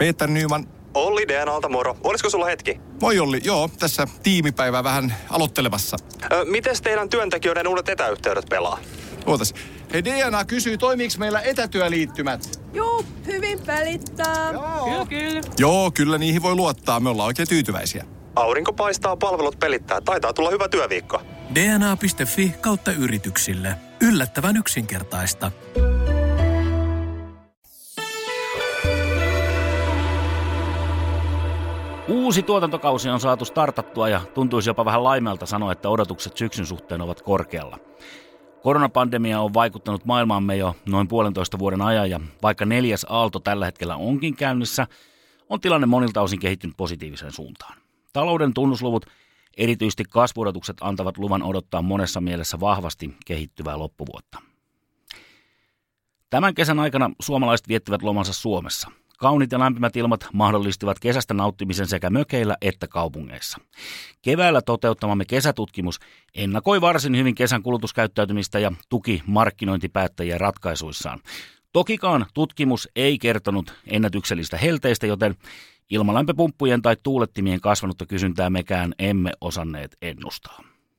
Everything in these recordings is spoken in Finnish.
Peter Nyman. Olli DNAlta moro. Olisiko sulla hetki? Moi Olli, joo, tässä tiimipäivää vähän aloittelemassa. Mites teidän työntekijöiden uudet etäyhteydet pelaa? Ootas. Hei, DNA kysyy, toimiiko meillä etätyöliittymät? Juu, hyvin pelittää. Kyllä. Joo, kyllä niihin voi luottaa. Me ollaan oikein tyytyväisiä. Aurinko paistaa, palvelut pelittää. Taitaa tulla hyvä työviikko. dna.fi/yrityksille. Yllättävän yksinkertaista. Uusi tuotantokausi on saatu startattua ja tuntuisi jopa vähän laimealta sanoa, että odotukset syksyn suhteen ovat korkealla. Koronapandemia on vaikuttanut maailmaamme jo noin 1,5 vuoden ajan ja vaikka 4. aalto tällä hetkellä onkin käynnissä, on tilanne monilta osin kehittynyt positiiviseen suuntaan. Talouden tunnusluvut, erityisesti kasvuodotukset, antavat luvan odottaa monessa mielessä vahvasti kehittyvää loppuvuotta. Tämän kesän aikana suomalaiset viettivät lomansa Suomessa. Kauniit ja lämpimät ilmat mahdollistivat kesästä nauttimisen sekä mökeillä että kaupungeissa. Keväällä toteuttamamme kesätutkimus ennakoi varsin hyvin kesän kulutuskäyttäytymistä ja tuki markkinointipäättäjiä ratkaisuissaan. Tokikaan tutkimus ei kertonut ennätyksellistä helteistä, joten ilmalämpöpumppujen tai tuulettimien kasvanutta kysyntää mekään emme osanneet ennustaa.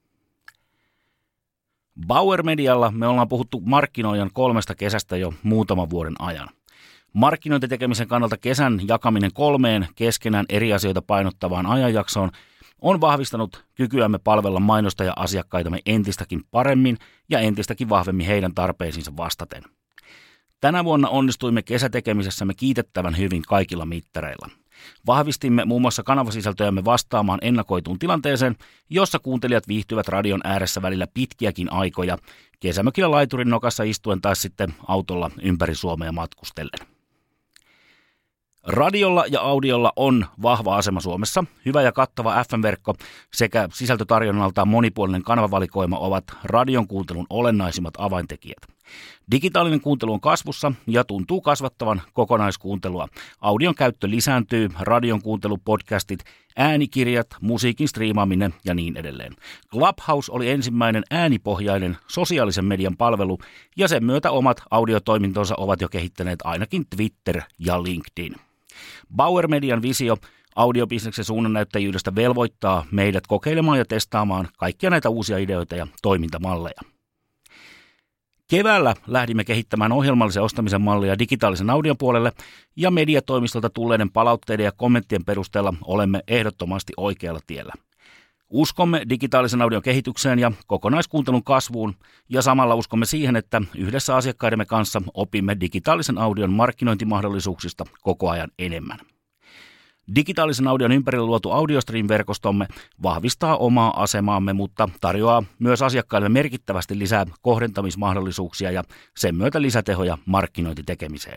Bauer Medialla me ollaan puhuttu markkinoijan 3 kesästä jo muutaman vuoden ajan. Markkinointitekemisen kannalta kesän jakaminen 3 keskenään eri asioita painottavaan ajanjaksoon on vahvistanut kykyämme palvella mainostaja-asiakkaitamme entistäkin paremmin ja entistäkin vahvemmin heidän tarpeisiinsa vastaten. Tänä vuonna onnistuimme kesätekemisessämme kiitettävän hyvin kaikilla mittareilla. Vahvistimme muun muassa kanavasisältöjämme vastaamaan ennakoituun tilanteeseen, jossa kuuntelijat viihtyvät radion ääressä välillä pitkiäkin aikoja, kesämökillä laiturin nokassa istuen tai sitten autolla ympäri Suomea matkustellen. Radiolla ja audiolla on vahva asema Suomessa. Hyvä ja kattava FM-verkko sekä sisältötarjonnaltaan monipuolinen kanavavalikoima ovat radion kuuntelun olennaisimmat avaintekijät. Digitaalinen kuuntelu on kasvussa ja tuntuu kasvattavan kokonaiskuuntelua. Audion käyttö lisääntyy, radion kuuntelu, podcastit, äänikirjat, musiikin striimaaminen ja niin edelleen. Clubhouse oli ensimmäinen äänipohjainen sosiaalisen median palvelu ja sen myötä omat audiotoimintonsa ovat jo kehittäneet ainakin Twitter ja LinkedIn. Bauer Median visio audiobisneksen suunnannäyttäjyydestä velvoittaa meidät kokeilemaan ja testaamaan kaikkia näitä uusia ideoita ja toimintamalleja. Keväällä lähdimme kehittämään ohjelmallisen ostamisen mallia digitaalisen audion puolelle ja mediatoimistolta tulleiden palautteiden ja kommenttien perusteella olemme ehdottomasti oikealla tiellä. Uskomme digitaalisen audion kehitykseen ja kokonaiskuuntelun kasvuun ja samalla uskomme siihen, että yhdessä asiakkaidemme kanssa opimme digitaalisen audion markkinointimahdollisuuksista koko ajan enemmän. Digitaalisen audion ympärillä luotu AudioStream-verkostomme vahvistaa omaa asemaamme, mutta tarjoaa myös asiakkaille merkittävästi lisää kohdentamismahdollisuuksia ja sen myötä lisätehoja markkinointitekemiseen.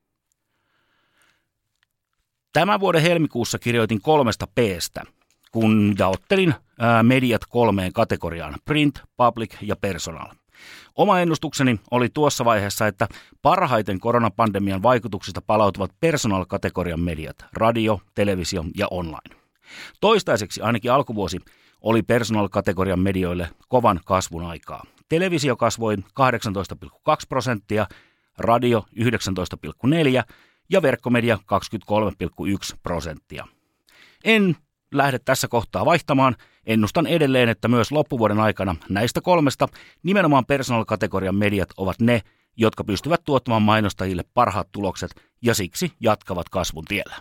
Tämän vuoden helmikuussa kirjoitin 3 P:stä, kun jaottelin mediat 3 kategoriaan: print, public ja personal. Oma ennustukseni oli tuossa vaiheessa, että parhaiten koronapandemian vaikutuksista palautuvat personal-kategorian mediat, radio, televisio ja online. Toistaiseksi ainakin alkuvuosi oli personal-kategorian medioille kovan kasvun aikaa. Televisio kasvoi 18,2%, radio 19,4% ja verkkomedia 23,1%. En lähde tässä kohtaa vaihtamaan. Ennustan edelleen, että myös loppuvuoden aikana näistä 3 nimenomaan personal-kategorian mediat ovat ne, jotka pystyvät tuottamaan mainostajille parhaat tulokset ja siksi jatkavat kasvun tiellä.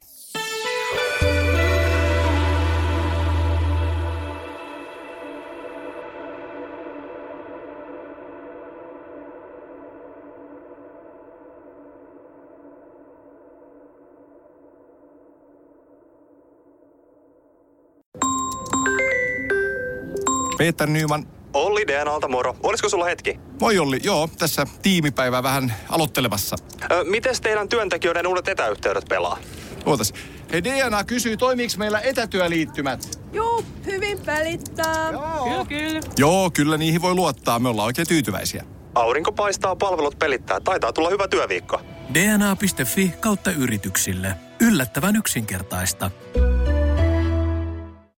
Peter Nyman. Olli DNAlta moro. Olisiko sulla hetki? Moi Olli, joo, tässä tiimipäivää vähän aloittelemassa. Mites teidän työntekijöiden uudet etäyhteydet pelaa? Ootas. Hei, DNA kysyy, toimiiko meillä etätyöliittymät? Juu, hyvin pelittää. Kyllä. Joo, kyllä niihin voi luottaa. Me ollaan oikein tyytyväisiä. Aurinko paistaa, palvelut pelittää. Taitaa tulla hyvä työviikko. dna.fi/yrityksille. Yllättävän yksinkertaista.